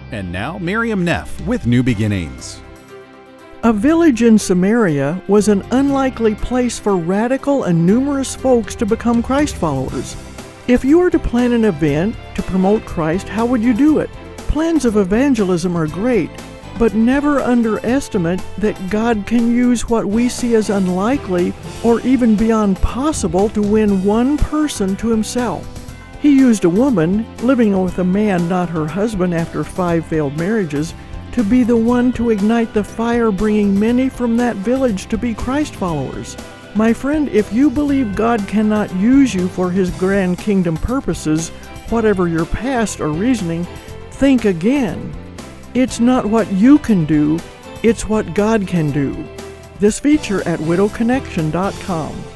And now, Miriam Neff with New Beginnings. A village in Samaria was an unlikely place for radical and numerous folks to become Christ followers. If you were to plan an event to promote Christ, how would you do it? Plans of evangelism are great, but never underestimate that God can use what we see as unlikely or even beyond possible to win one person to himself. He used a woman living with a man not her husband after 5 failed marriages to be the one to ignite the fire, bringing many from that village to be Christ followers. My friend, if you believe God cannot use you for his grand kingdom purposes, whatever your past or reasoning, think again. It's not what you can do, it's what God can do. This feature at widowconnection.com.